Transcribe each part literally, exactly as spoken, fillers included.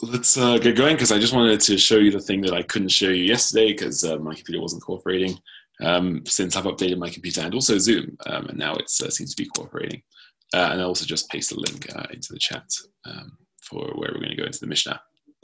let's uh, get going because I just wanted to show you the thing that I couldn't show you yesterday because uh, my computer wasn't cooperating. Um, since I've updated my computer and also Zoom, um, and now it uh, seems to be cooperating. Uh, and I also just paste a link uh, into the chat um, for where we're going to go into the Mishnah.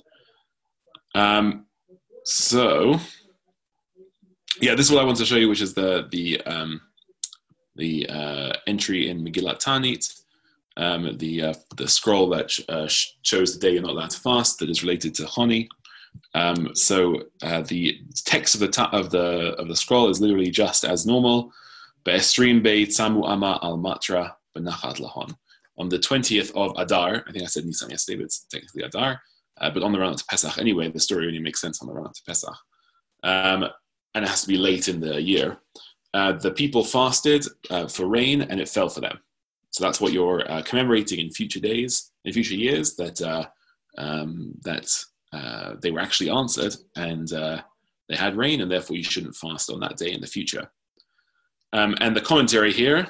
Um, so, yeah, this is what I want to show you, which is the the um, the uh, entry in Megillat Ta'anit. Um, the uh, the scroll that uh, shows the day you're not allowed to fast, that is related to Honi. Um, so uh, the text of the ta- of the of the scroll is literally just as normal. Be'esrim be tzamu ama al matra benachat lahon. On the twentieth of Adar, I think I said Nisan yesterday, but it's technically Adar. Uh, but on the run up to Pesach anyway, the story only makes sense on the run up to Pesach, um, and it has to be late in the year. Uh, the people fasted uh, for rain, and it fell for them. So that's what you're uh, commemorating in future days, in future years, that uh, um, that uh, they were actually answered and uh, they had rain, and therefore you shouldn't fast on that day in the future. Um, and the commentary here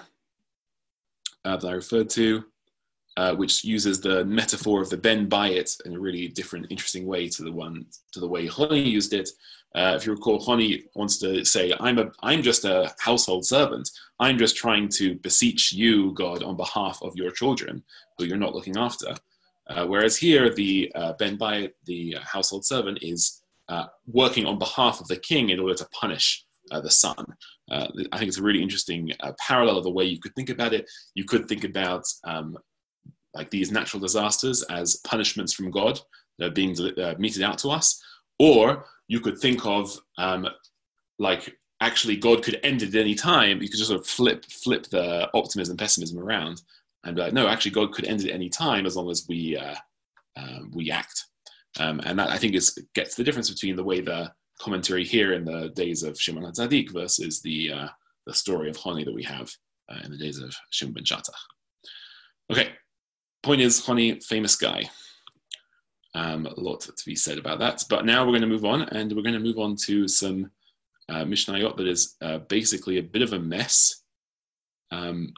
uh, that I referred to, uh, which uses the metaphor of the Ben Bayit in a really different, interesting way to the one to the way Honi used it. Uh, if you recall, Honi wants to say, I'm a, I'm just a household servant. I'm just trying to beseech you, God, on behalf of your children, who you're not looking after. Uh, whereas here, the uh, Ben Bayit, the uh, household servant, is uh, working on behalf of the king in order to punish uh, the son. Uh, I think it's a really interesting uh, parallel of the way you could think about it. You could think about um, like these natural disasters as punishments from God that are being uh, meted out to us, or you could think of um, like actually God could end it at any time. You could just sort of flip flip the optimism, pessimism around, and be like, no, actually God could end it at any time as long as we uh, um, we act. Um, and that I think is gets the difference between the way the commentary here in the days of Shimon HaTzadik versus the uh, the story of Honi that we have uh, in the days of Shimon ben Shattach. Okay, point is Honi, famous guy. Um, a lot to be said about that. But now we're going to move on, and we're going to move on to some uh, Mishnayot that is uh, basically a bit of a mess. Um,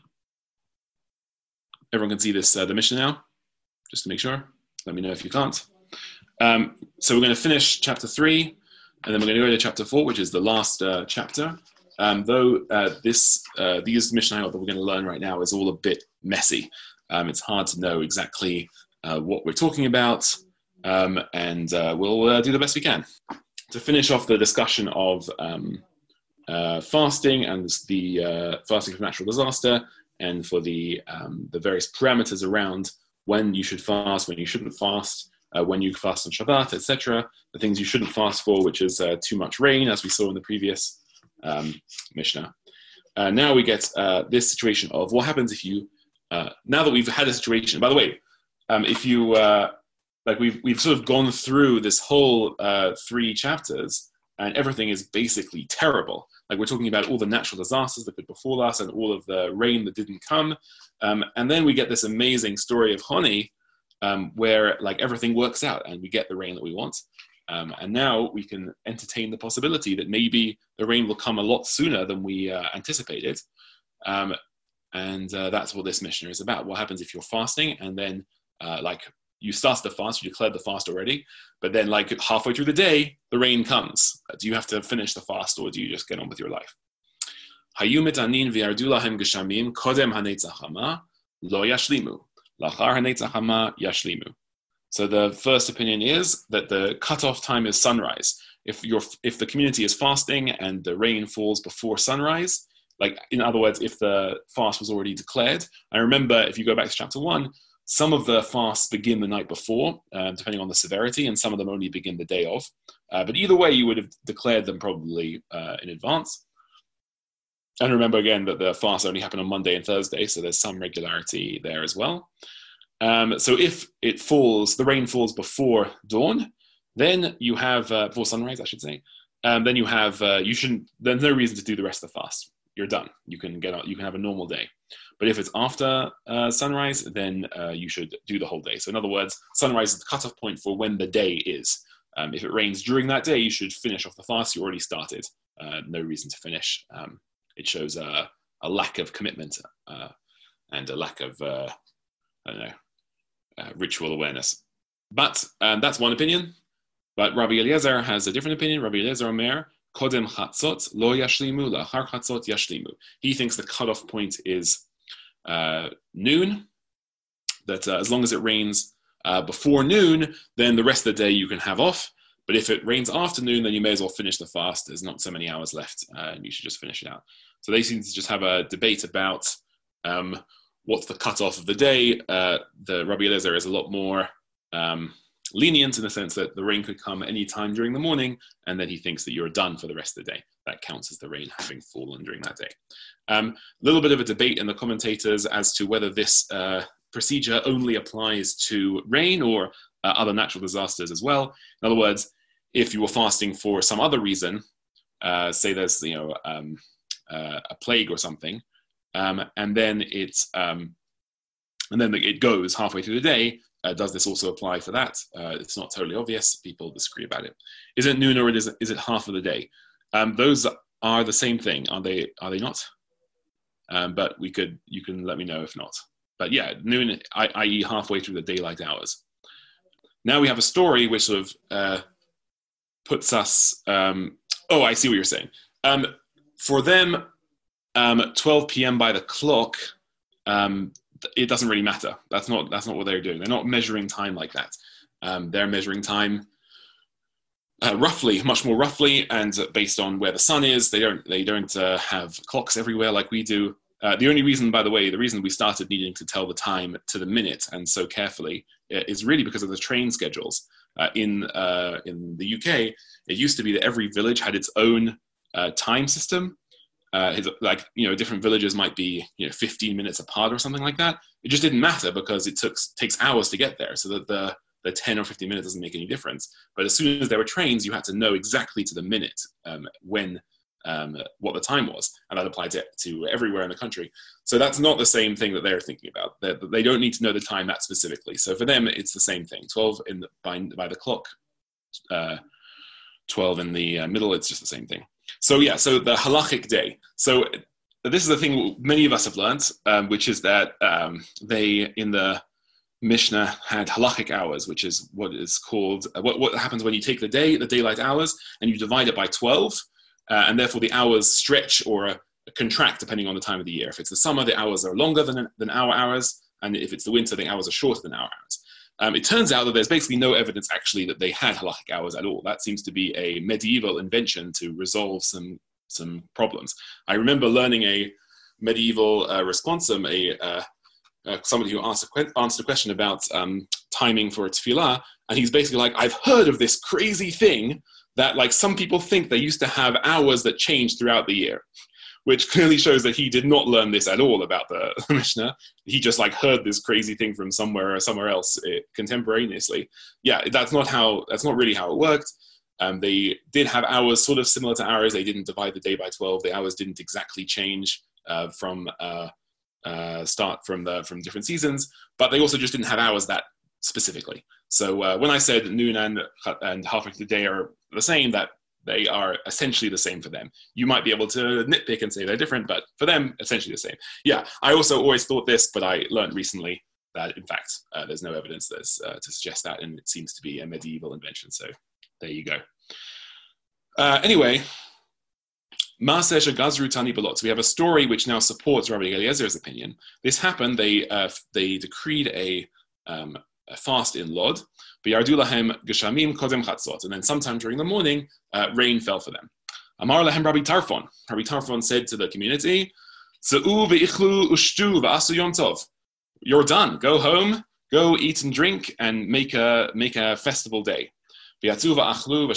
everyone can see this, uh, the Mishnah now, just to make sure. Let me know if you can't. Um, so we're going to finish chapter three, and then we're going to go to chapter four, which is the last uh, chapter. Um, though uh, this uh, these Mishnayot that we're going to learn right now is all a bit messy. Um, it's hard to know exactly uh, what we're talking about. Um, and uh, we'll uh, do the best we can. To finish off the discussion of um, uh, fasting and the uh, fasting for natural disaster, and for the um, the various parameters around when you should fast, when you shouldn't fast, uh, when you fast on Shabbat, et cetera. The things you shouldn't fast for, which is uh, too much rain, as we saw in the previous um, Mishnah. Uh, now we get uh, this situation of what happens if you, uh, now that we've had a situation, by the way, um, if you, uh, Like we've we've sort of gone through this whole uh, three chapters, and everything is basically terrible. Like we're talking about all the natural disasters that could befall us, and all of the rain that didn't come, um, and then we get this amazing story of Honi, um, where like everything works out, and we get the rain that we want. Um, and now we can entertain the possibility that maybe the rain will come a lot sooner than we uh, anticipated, um, and uh, that's what this Mishnah is about. What happens if you're fasting, and then uh, like you started the fast, you declared the fast already, but then like halfway through the day, the rain comes. Do you have to finish the fast, or do you just get on with your life? Hayu mitanin v'yardu lahem geshamim kodem hanetzach hama lo yashlimu lachar hanetzach hama yashlimu. So the first opinion is that the cutoff time is sunrise. If you're if the community is fasting and the rain falls before sunrise, like in other words, if the fast was already declared. I remember if you go back to chapter one, some of the fasts begin the night before, uh, depending on the severity, and some of them only begin the day of. Uh, but either way, you would have declared them probably uh, in advance. And remember again that the fasts only happen on Monday and Thursday, so there's some regularity there as well. Um, so if it falls, the rain falls before dawn, then you have, uh, before sunrise, I should say, um, then you have, uh, you shouldn't, there's no reason to do the rest of the fast. You're done. You can get out, you can have a normal day. But if it's after uh, sunrise, then uh, you should do the whole day. So in other words, sunrise is the cutoff point for when the day is. Um, if it rains during that day, you should finish off the fast. You already started. Uh, no reason to finish. Um, it shows uh, a lack of commitment uh, and a lack of, uh, I don't know, uh, ritual awareness. but um, that's one opinion. But Rabbi Eliezer has a different opinion. Rabbi Eliezer Omer, Kodem chatzot lo yashlimu lachar chatzot yashlimu. He thinks the cutoff point is uh, noon, that uh, as long as it rains uh, before noon, then the rest of the day you can have off. But if it rains afternoon, then you may as well finish the fast. There's not so many hours left, uh, and you should just finish it out. So they seem to just have a debate about um, what's the cutoff of the day. Uh, the Rabbi Eliezer is a lot more um, lenient in the sense that the rain could come any time during the morning, and then he thinks that you're done for the rest of the day. That counts as the rain having fallen during that day. A um, little bit of a debate in the commentators as to whether this uh, procedure only applies to rain or uh, other natural disasters as well. In other words, if you were fasting for some other reason, uh, say there's you know um, uh, a plague or something, um, and then it's um, and then it goes halfway through the day. Uh, does this also apply for that? Uh, it's not totally obvious. People disagree about it. Is it noon or is it, is it half of the day? Um, those are the same thing, are they? Are they not? Um, but we could. You can let me know if not. But yeah, noon, that is, halfway through the daylight hours. Now we have a story which sort of uh, puts us. Um, oh, I see what you're saying. Um, for them, um, twelve p.m. by the clock. Um, it doesn't really matter. That's not that's not what they're doing. They're not measuring time like that. Um, they're measuring time uh, roughly, much more roughly, and based on where the sun is. They don't they don't uh, have clocks everywhere like we do. Uh, the only reason, by the way, the reason we started needing to tell the time to the minute and so carefully is really because of the train schedules. Uh, in uh, in the U K, it used to be that every village had its own uh, time system. Uh, like, you know, different villages might be, you know, fifteen minutes apart or something like that. It just didn't matter because it took takes hours to get there. So that the, the ten or fifteen minutes doesn't make any difference. But as soon as there were trains, you had to know exactly to the minute um, when, um, what the time was. And that applied to, to everywhere in the country. So that's not the same thing that they're thinking about. They're, they don't need to know the time that specifically. So for them, it's the same thing. twelve in the, by, by the clock, uh, twelve in the uh, middle, it's just the same thing. So yeah, so the halachic day. So this is the thing many of us have learned, um, which is that um, they, in the Mishnah, had halachic hours, which is what is called, uh, what, what happens when you take the day, the daylight hours, and you divide it by twelve, uh, and therefore the hours stretch or uh, contract depending on the time of the year. If it's the summer, the hours are longer than, than our hours, and if it's the winter, the hours are shorter than our hours. Um, it turns out that there's basically no evidence actually that they had halachic hours at all. That seems to be a medieval invention to resolve some some problems. I remember learning a medieval uh, responsum, a uh, uh, somebody who asked a, que- answered a question about um, timing for tefillah, and he's basically like, I've heard of this crazy thing that like some people think they used to have hours that changed throughout the year, which clearly shows that he did not learn this at all about the Mishnah. He just like heard this crazy thing from somewhere or somewhere else uh, contemporaneously. Yeah, that's not how, that's not really how it worked. Um, they did have hours sort of similar to ours. They didn't divide the day by twelve. The hours didn't exactly change uh, from uh, uh, start from the from different seasons, but they also just didn't have hours that specifically. So uh, when I said noon and, and halfway through the day are the same, that they are essentially the same for them. You might be able to nitpick and say they're different, but for them, essentially the same. Yeah, I also always thought this, but I learned recently that, in fact, uh, there's no evidence that's, uh, to suggest that, and it seems to be a medieval invention. So there you go. Uh, anyway, Maaseh Shegazru Tani Balot. So we have a story which now supports Rabbi Eliezer's opinion. This happened. They uh, they decreed a, um, a fast in Lod. B'yardu lahem geshamim kodem chatzot. And then sometime during the morning, uh, rain fell for them. Amar lahem Rabbi Tarfon. Rabbi Tarfon said to the community, Tza'u v'ichlu ushtu v'asu yom tov. You're done. Go home, go eat and drink, and make a make a festival day. And they uh,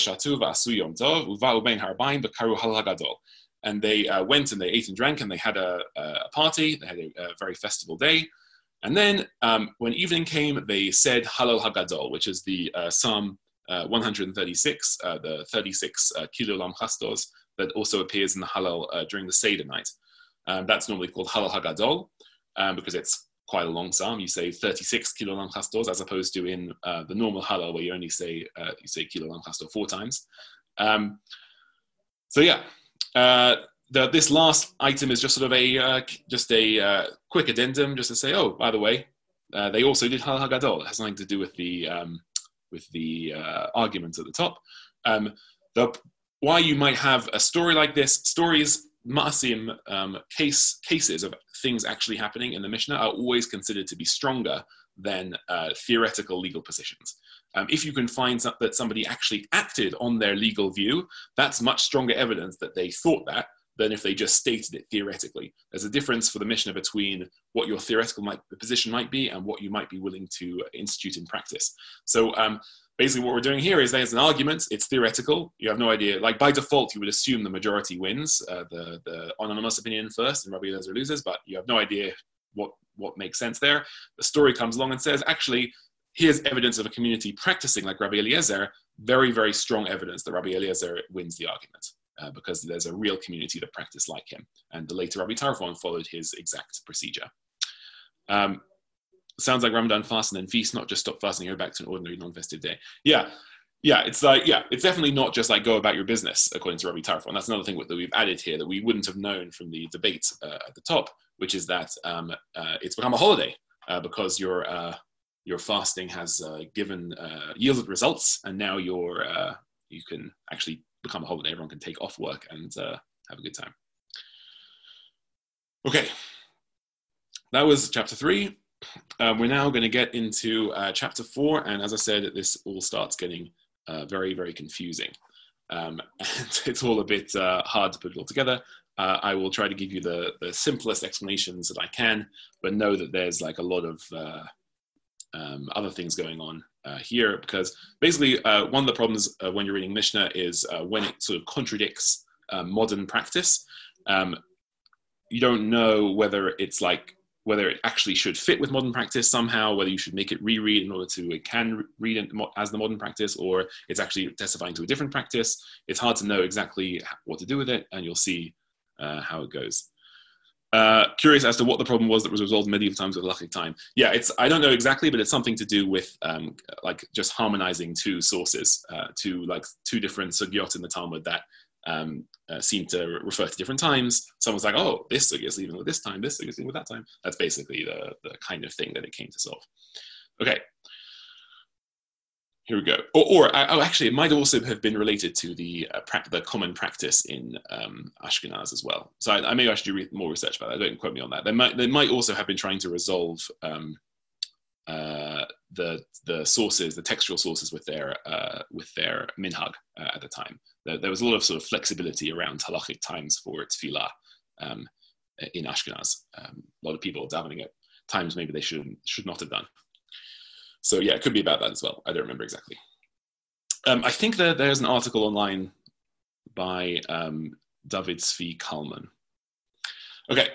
went and they ate and drank, and they had a, a party. They had a, a very festival day. And then um, when evening came, they said Halal Hagadol, which is the uh, Psalm uh, one hundred thirty-six, uh, the thirty-six uh, Kilo Lam Chastos, that also appears in the Halal uh, during the Seder night. Um, that's normally called Halal Hagadol um, because it's quite a long psalm. You say thirty-six Kilo Lam Chastos as opposed to in uh, the normal Halal where you only say uh, you say Kilo Lam Chastos four times. Um, so yeah. Uh, The, this last item is just sort of a uh, just a uh, quick addendum, just to say, oh, by the way, uh, they also did Halal Hagadol. It has nothing to do with the um, with the uh, arguments at the top. Um, the, why you might have a story like this, stories, ma'asim, um, case, cases of things actually happening in the Mishnah are always considered to be stronger than uh, theoretical legal positions. Um, if you can find some, that somebody actually acted on their legal view, that's much stronger evidence that they thought that than if they just stated it theoretically. There's a difference for the Mishnah between what your theoretical might, position might be and what you might be willing to institute in practice. So um, basically what we're doing here is there's an argument, it's theoretical, you have no idea, like by default you would assume the majority wins, uh, the, the anonymous opinion first and Rabbi Eliezer loses, but you have no idea what, what makes sense there. The story comes along and says, actually, here's evidence of a community practicing like Rabbi Eliezer, very, very strong evidence that Rabbi Eliezer wins the argument. Uh, because there's a real community that practice like him. And the later Rabbi Tarfon followed his exact procedure. Um, sounds like Ramadan fast and then feast, not just stop fasting, go back to an ordinary non-festive day. Yeah, yeah, it's like, yeah, it's definitely not just like go about your business, according to Rabbi Tarfon. That's another thing that we've added here that we wouldn't have known from the debate uh, at the top, which is that um, uh, it's become a holiday uh, because your uh, your fasting has uh, given, uh, yielded results, and now you're, uh, you can actually become a holiday. Everyone can take off work and uh, have a good time. Okay, that was chapter three. Uh, we're now going to get into uh, chapter four, and as I said, this all starts getting uh, very, very confusing. Um, and it's all a bit uh, hard to put it all together. Uh, I will try to give you the, the simplest explanations that I can, but know that there's like a lot of uh, um, other things going on Uh, here, because basically uh, one of the problems uh, when you're reading Mishnah is uh, when it sort of contradicts uh, modern practice. Um, you don't know whether it's like, whether it actually should fit with modern practice somehow, whether you should make it reread in order to, it can read it as the modern practice, or it's actually testifying to a different practice. It's hard to know exactly what to do with it, and you'll see uh, how it goes. Uh, curious as to what the problem was that was resolved in medieval times with halachic time. Yeah, it's, I don't know exactly, but it's something to do with um, like just harmonizing two sources, uh, two like two different sugyot in the Talmud that um, uh, seem to refer to different times. Someone's like, oh, this sugyot is leaving with this time, this sugyot is leaving with that time. That's basically the, the kind of thing that it came to solve. Okay. Here we go. Or, or oh, actually, it might also have been related to the uh, pra- the common practice in um, Ashkenaz as well. So I, I maybe I should do re- more research about that. Don't quote me on that. They might they might also have been trying to resolve um, uh, the the sources, the textual sources with their uh, with their minhag uh, at the time. There, there was a lot of sort of flexibility around halachic times for tefillah um, in Ashkenaz. Um, a lot of people davening at times maybe they should should not have done. So yeah, it could be about that as well. I don't remember exactly. Um, I think that there's an article online by um, David Zvi Kalman. Okay.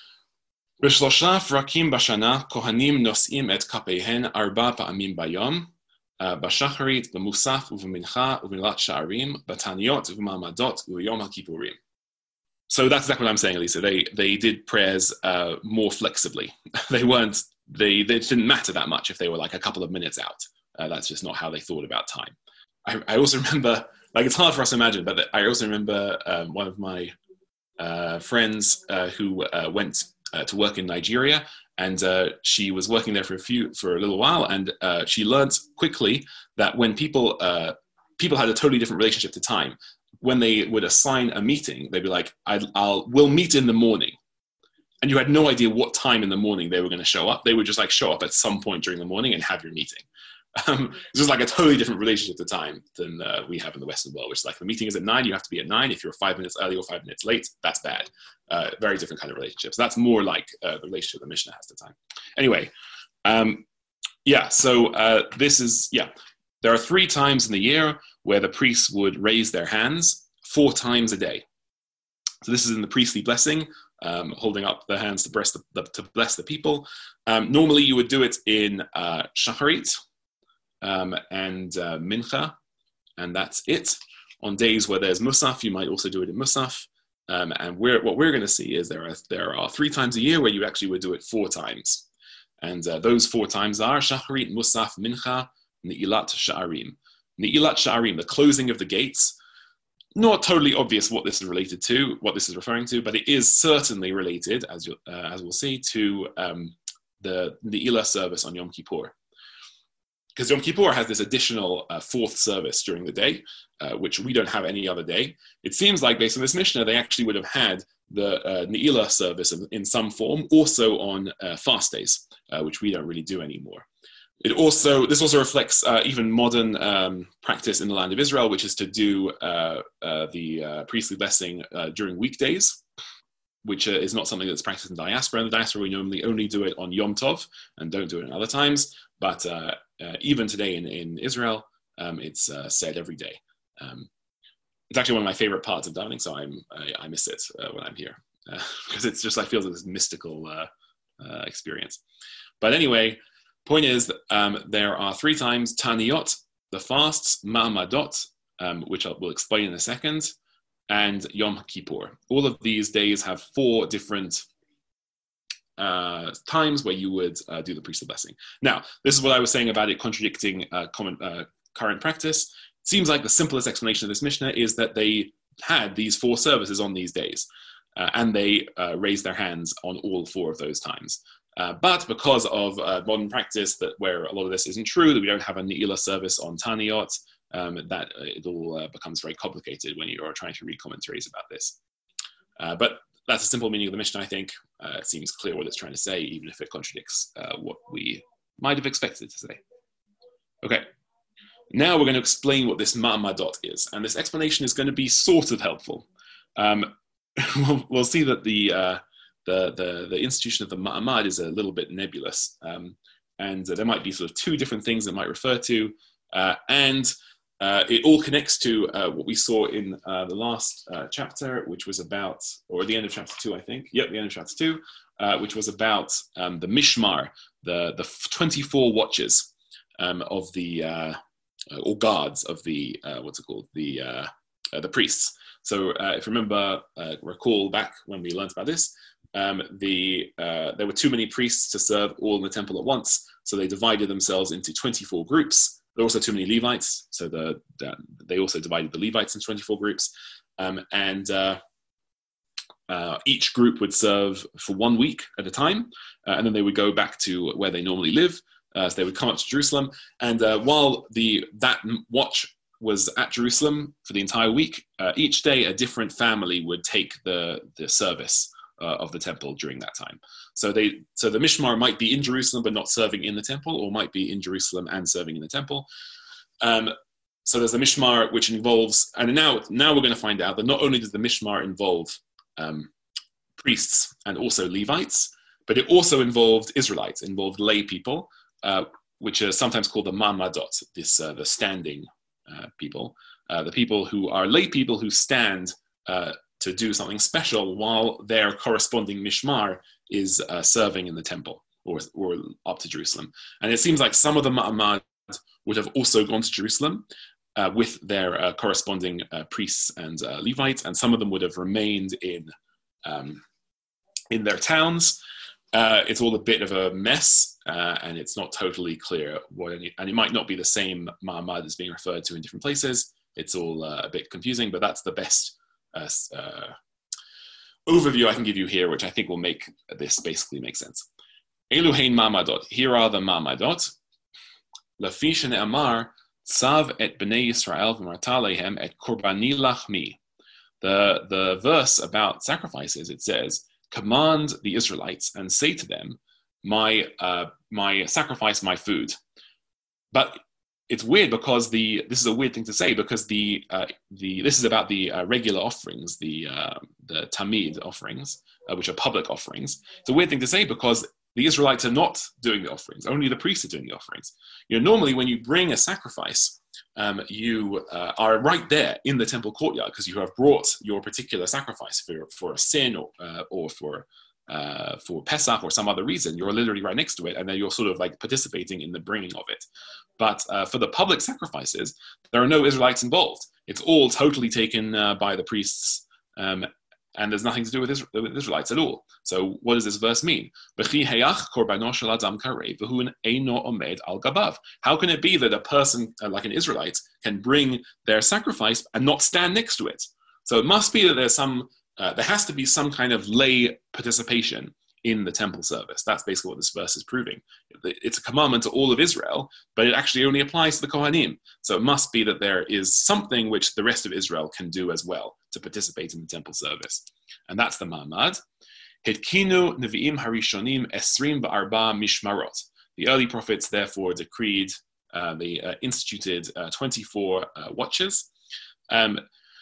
B'shlosha frakim b'shana kohanim nos'im et kapeihen arba pa'amim bayom b'shacharit b'musaf u'v'mincha u'v'milat sha'arim b'taniyot u'v'ma'amadot u'yom ha'kippurim. So that's exactly what I'm saying, Elisa. They they did prayers uh, more flexibly. They weren't. They, they didn't matter that much if they were like a couple of minutes out. Uh, that's just not how they thought about time. I, I also remember, like it's hard for us to imagine, but I also remember um, one of my uh, friends uh, who uh, went uh, to work in Nigeria, and uh, she was working there for a few, for a little while, and uh, she learned quickly that when people, uh, people had a totally different relationship to time. When they would assign a meeting, they'd be like, I'll, I'll we'll meet in the morning. And you had no idea what time in the morning they were going to show up. They would just like show up at some point during the morning and have your meeting. Um, it's just like a totally different relationship to time than uh, we have in the Western world, which is like the meeting is at nine, you have to be at nine. If you're five minutes early or five minutes late, that's bad. Uh, very different kind of relationship. So that's more like uh, the relationship the Mishnah has to time. Anyway, um, yeah, so uh, this is, yeah, there are three times in the year where the priests would raise their hands, four times a day. So this is in the priestly blessing. Um, holding up their hands to bless the, the, to bless the people. Um, normally you would do it in uh, Shacharit um, and uh, Mincha, and that's it. On days where there's Musaf, you might also do it in Musaf. Um, and we're, what we're going to see is there are, there are three times a year where you actually would do it four times. And uh, those four times are Shacharit, Musaf, Mincha, Ne'ilat Sha'arim. Ne'ilat Sha'arim, the closing of the gates. Not totally obvious what this is related to, what this is referring to, but it is certainly related, as you, uh, as we'll see, to um, the the Ne'ilah service on Yom Kippur. because Yom Kippur has this additional uh, fourth service during the day, uh, which we don't have any other day. It seems like, based on this Mishnah, they actually would have had the uh, Ne'ilah service in, in some form, also on uh, fast days, uh, which we don't really do anymore. It also this also reflects uh, even modern um, practice in the land of Israel, which is to do uh, uh, the uh, priestly blessing uh, during weekdays, which uh, is not something that's practiced in diaspora. In the diaspora, we normally only do it on Yom Tov and don't do it in other times. But uh, uh, even today in, in Israel, um, it's uh, said every day. Um, it's actually one of my favorite parts of davening, so I'm, I, I miss it uh, when I'm here because uh, it's just, I feel this mystical uh, uh, experience. But anyway, point is, um, there are three times Taniyot, the fasts, Ma'amadot, um, which I will explain in a second, and Yom Kippur. All of these days have four different uh, times where you would uh, do the priestly blessing. Now, this is what I was saying about it contradicting uh, common, uh, current practice. It seems like the simplest explanation of this Mishnah is that they had these four services on these days, uh, and they uh, raised their hands on all four of those times. Uh, but because of uh, modern practice, that where a lot of this isn't true, that we don't have a Ne'ilah service on Taniyot, um, that uh, it all uh, becomes very complicated when you are trying to read commentaries about this. Uh, but that's a simple meaning of the Mishnah, I think. Uh, it seems clear what it's trying to say, even if it contradicts uh, what we might have expected to say. Okay, now we're going to explain what this Ma'amadot is, and this explanation is going to be sort of helpful. Um, we'll, we'll see that the uh, The, the, the institution of the Ma'amad is a little bit nebulous. Um, and uh, there might be sort of two different things it might refer to. Uh, and uh, it all connects to uh, what we saw in uh, the last uh, chapter, which was about, or the end of chapter two, I think. Yep, the end of chapter two, uh, which was about um, the Mishmar, the, the twenty-four watches um, of the, uh, or guards of the, uh, what's it called? The, uh, uh, the priests. So uh, if you remember, uh, recall back when we learned about this, Um, the, uh, there were too many priests to serve all in the temple at once, so they divided themselves into twenty-four groups. There were also too many Levites, so the, the, they also divided the Levites into twenty-four groups. Um, and uh, uh, each group would serve for one week at a time, uh, and then they would go back to where they normally live. Uh, so they would come up to Jerusalem, and uh, while the that watch was at Jerusalem for the entire week, uh, each day a different family would take the, the service Uh, of the temple during that time. So they, so the Mishmar might be in Jerusalem but not serving in the temple, or might be in Jerusalem and serving in the temple. Um, so there's the Mishmar, which involves, and now, now we're going to find out that not only does the Mishmar involve um, priests and also Levites, but it also involved Israelites, involved lay people, uh, which are sometimes called the Ma'amadot, this uh, the standing uh, people, uh, the people who are lay people who stand uh, to do something special while their corresponding Mishmar is uh, serving in the temple or, or up to Jerusalem. And it seems like some of the Ma'amad would have also gone to Jerusalem uh, with their uh, corresponding uh, priests and uh, Levites, and some of them would have remained in, um, in their towns. Uh, it's all a bit of a mess, uh, and it's not totally clear what any, and it might not be the same Ma'amad as being referred to in different places. It's all uh, a bit confusing, but that's the best Uh, uh, overview I can give you here, which I think will make this basically make sense. Eluhein Ma'amadot. Here are the Ma'amadot. Lafi shene'amar tzav et bnei Yisrael v'marta alehem et korbani lachmi. The the verse about sacrifices, it says, command the Israelites and say to them, my uh, my sacrifice, my food. But it's weird because the this is a weird thing to say because the uh, the this is about the uh, regular offerings, the uh, the tamid offerings, uh, which are public offerings. It's a weird thing to say because the Israelites are not doing the offerings; only the priests are doing the offerings. You know, normally when you bring a sacrifice, um, you uh, are right there in the temple courtyard because you have brought your particular sacrifice for for a sin or uh, or for. Uh, for Pesach or some other reason, you're literally right next to it, and then you're sort of like participating in the bringing of it. But uh, for the public sacrifices, there are no Israelites involved. It's all totally taken uh, by the priests, um, and there's nothing to do with, Isra- with Israelites at all. So what does this verse mean? How can it be that a person uh, like an Israelite can bring their sacrifice and not stand next to it? So it must be that there's some Uh, there has to be some kind of lay participation in the temple service. That's basically what this verse is proving. It's a commandment to all of Israel, but it actually only applies to the Kohanim. So it must be that there is something which the rest of Israel can do as well to participate in the temple service. And that's the ma'amad. Hitkinu nevi'im harishonim esrim v'arba mishmarot. The early prophets therefore decreed, uh, they uh, instituted uh, twenty-four uh, watches. Um,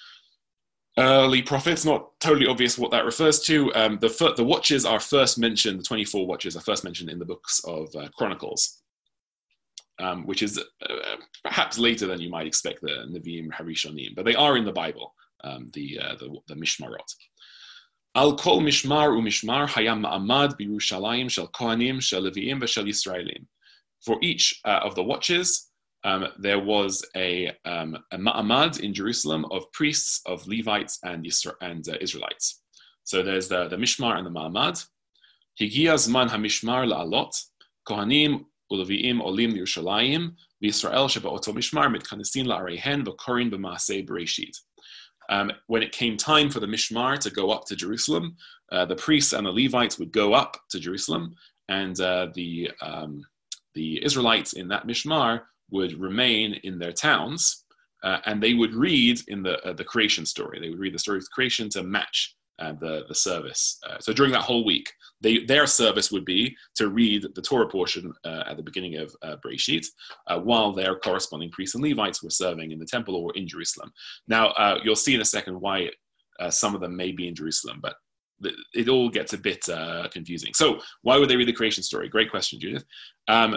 Early prophets, not totally obvious what that refers to. Um, the, the watches are first mentioned, the twenty-four watches are first mentioned in the books of uh, Chronicles, um, which is uh, perhaps later than you might expect, the Nevi'im Harishonim, but they are in the Bible, um, the, uh, the the Mishmarot. Al kol mishmar u mishmar hayam ma'amad b'Yerushalayim shel Kohanim shel Levi'im v'shel Yisraelim. For each uh, of the watches, Um, there was a, um, a ma'amad in Jerusalem of priests, of Levites, and, Yisra- and uh, Israelites. So there's the, the mishmar and the ma'amad. Higia zman hamishmar la'alot, kohanim ulevi'im olim Yerushalayim, v'Yisrael sheba'oto mishmar mitkanesin la'arehen v'korin b'maaseh bereshit. Um, when it came time for the mishmar to go up to Jerusalem, uh, the priests and the Levites would go up to Jerusalem, and uh, the, um, the Israelites in that mishmar would remain in their towns, uh, and they would read in the uh, the creation story. They would read the story of creation to match uh, the the service. Uh, so during that whole week, they their service would be to read the Torah portion uh, at the beginning of uh, Bereshit, uh, while their corresponding priests and Levites were serving in the temple or in Jerusalem. Now uh, you'll see in a second why uh, some of them may be in Jerusalem, but it all gets a bit uh, confusing. So why would they read the creation story? Great question, Judith. Um,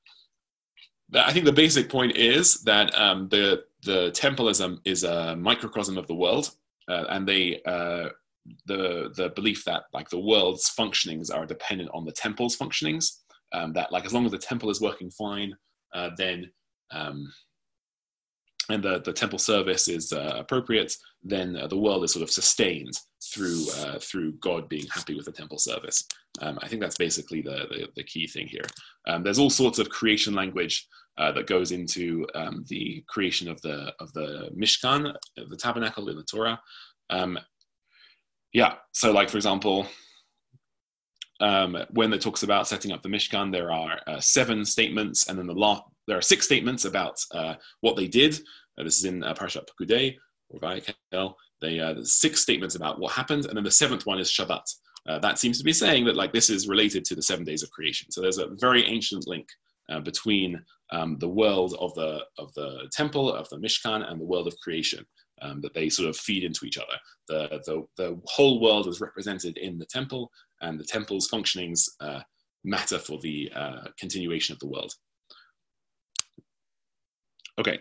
I think the basic point is that um, the the temple is a, is a microcosm of the world, uh, and they uh, the the belief that like the world's functionings are dependent on the temple's functionings. Um, that like as long as the temple is working fine, uh, then um, and the, the temple service is uh, appropriate, then uh, the world is sort of sustained through uh, through God being happy with the temple service. Um, I think that's basically the, the the key thing here. Um, there's all sorts of creation language Uh, that goes into um, the creation of the of the Mishkan, the tabernacle in the Torah. Um, yeah, so like for example, um, when it talks about setting up the Mishkan, there are uh, seven statements, and then the law there are six statements about uh, what they did. Uh, this is in uh, Parashat Pekudei or Vayikel. They uh, there's six statements about what happened, and then the seventh one is Shabbat. Uh, that seems to be saying that like this is related to the seven days of creation. So there's a very ancient link uh, between Um, the world of the of the temple, of the Mishkan, and the world of creation, um, that they sort of feed into each other. The, the the whole world is represented in the temple, and the temple's functionings uh, matter for the uh, continuation of the world. Okay.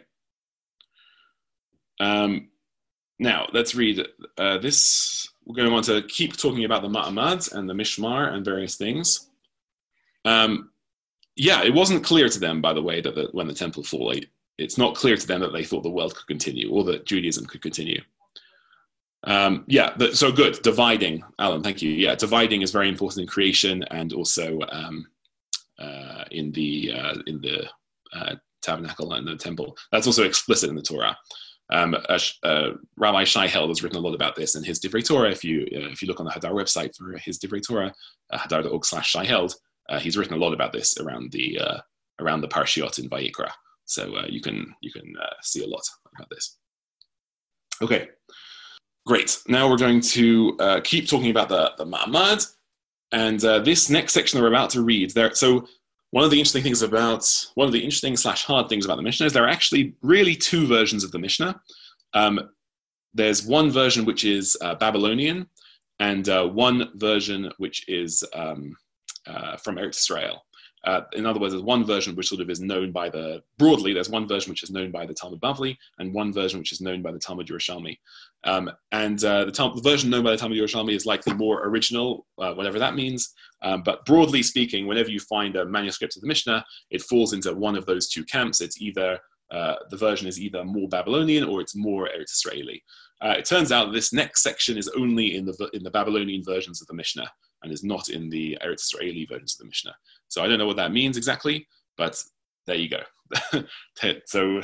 Um, now let's read uh, this. We're going to want to keep talking about the ma'amad and the mishmar and various things. Um, Yeah, it wasn't clear to them, by the way, that the, when the temple fell, it's not clear to them that they thought the world could continue or that Judaism could continue. Um, yeah, the, so good. Dividing, Alan, thank you. Yeah, dividing is very important in creation and also um, uh, in the uh, in the uh, tabernacle and the temple. That's also explicit in the Torah. Um, uh, uh, Rabbi Shai Held has written a lot about this in his Divrei Torah. If you uh, if you look on the Hadar website for his Divrei Torah, uh, hadar dot org slash Shai Held. Uh, he's written a lot about this around the uh, around the Parshiot in Vayikra, so uh, you can you can uh, see a lot about this. Okay, great. Now we're going to uh, keep talking about the the ma'amad, and uh, this next section that we're about to read. There, so one of the interesting things about one of the interesting slash hard things about the Mishnah is there are actually really two versions of the Mishnah. Um, there's one version which is uh, Babylonian, and uh, one version which is um, Uh, from Eretz Israel. Uh, in other words, there's one version which sort of is known by the, broadly, there's one version which is known by the Talmud Bavli and one version which is known by the Talmud Yerushalmi. Um, and uh, the, Tal- the version known by the Talmud Yerushalmi is likely more original, uh, whatever that means. Um, but broadly speaking, whenever you find a manuscript of the Mishnah, it falls into one of those two camps. It's either, uh, the version is either more Babylonian or it's more Eretz Israeli. Uh, it turns out this next section is only in the in the Babylonian versions of the Mishnah, and is not in the Eretz Israeli versions of the Mishnah. So I don't know what that means exactly, but there you go. So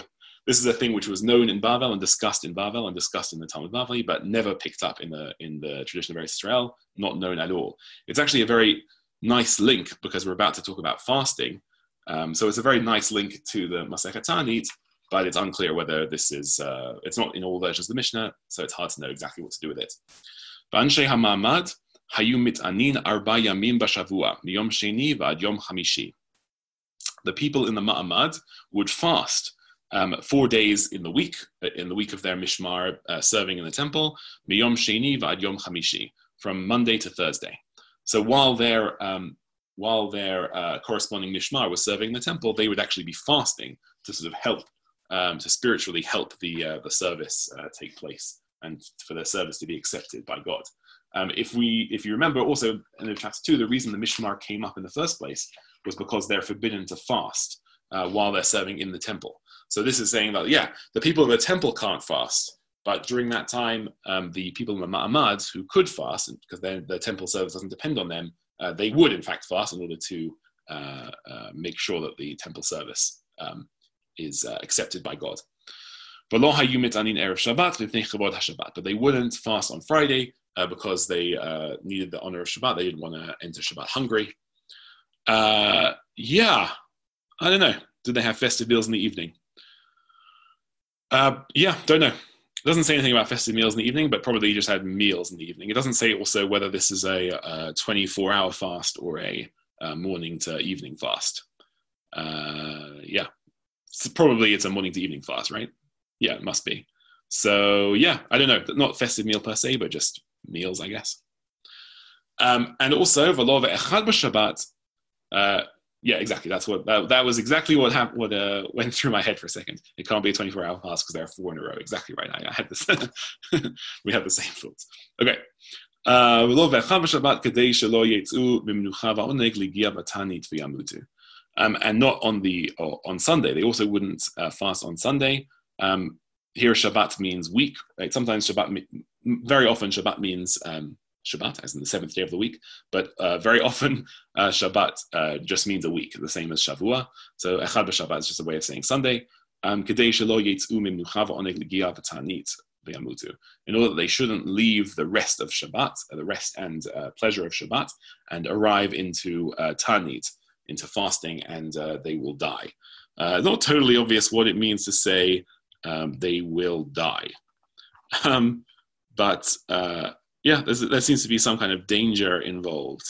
this is a thing which was known in Bavel and discussed in Bavel and discussed in the Talmud Bavli, but never picked up in the in the tradition of Eretz Israel, not known at all. It's actually a very nice link because we're about to talk about fasting. Um, so it's a very nice link to the Masechet Ta'anit, but it's unclear whether this is, uh, it's not in all versions of the Mishnah, so it's hard to know exactly what to do with it. V'anshei ha'ma'amad hayu mit'anin arba yamim b'shavua, miyom sheni v'ad yom chamishi. The people in the Ma'amad would fast um, four days in the week, in the week of their Mishmar, uh, serving in the temple, miyom sheni v'ad yom chamishi, from Monday to Thursday. So while their um, while their uh, corresponding Mishmar was serving in the temple, they would actually be fasting to sort of help, um, to spiritually help the uh, the service uh, take place and for their service to be accepted by God. Um, if we, if you remember, also in chapter two, the reason the Mishmar came up in the first place was because they're forbidden to fast uh, while they're serving in the temple. So this is saying that, yeah, the people in the temple can't fast, but during that time, um, the people in the Ma'amad who could fast, because their, their temple service doesn't depend on them, uh, they would in fact fast in order to uh, uh, make sure that the temple service um, is uh, accepted by God. But they wouldn't fast on Friday uh, because they uh, needed the honor of Shabbat. They didn't want to enter Shabbat hungry. Uh, yeah, I don't know. Did they have festive meals in the evening? Uh, yeah, don't know. It doesn't say anything about festive meals in the evening, but probably just had meals in the evening. It doesn't say also whether this is a, a twenty-four hour fast or a, a morning to evening fast. Uh, yeah, so probably it's a morning to evening fast, right? Yeah, it must be. So yeah, I don't know. Not festive meal per se, but just meals, I guess. Um, and also, V'lo ve'echad b'Shabbat. Uh, yeah, exactly. That's what that, that was exactly what happened. What uh, went through my head for a second. It can't be a twenty-four hour fast because there are four in a row. Exactly right. I, I had this. We had the same thoughts. Okay. Uh, um, and not on the oh, on Sunday. They also wouldn't uh, fast on Sunday. Um, here, Shabbat means week. Right? Sometimes Shabbat, very often Shabbat means um, Shabbat, as in the seventh day of the week. But uh, very often uh, Shabbat uh, just means a week, the same as Shavua. So Echad b'Shabbat is just a way of saying Sunday. Um, in order that they shouldn't leave the rest of Shabbat, the rest and uh, pleasure of Shabbat, and arrive into uh, Ta'anit, into fasting, and uh, they will die. Uh, not totally obvious what it means to say um, they will die. Um, but uh, yeah, there seems to be some kind of danger involved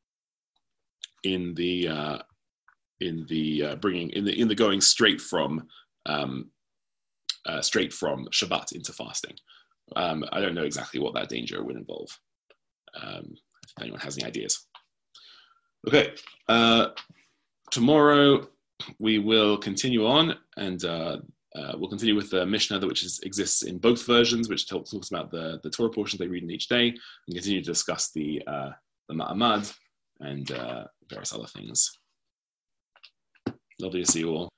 in the uh, in the uh, bringing in the in the going straight from um, uh, straight from Shabbat into fasting. Um, I don't know exactly what that danger would involve. Um, if anyone has any ideas. Okay, uh, tomorrow we will continue on, and uh, uh, we'll continue with the Mishnah, which is, exists in both versions, which talks, talks about the, the Torah portions they read in each day, and continue to discuss the uh, the Ma'amad and uh, various other things. Lovely to see you all.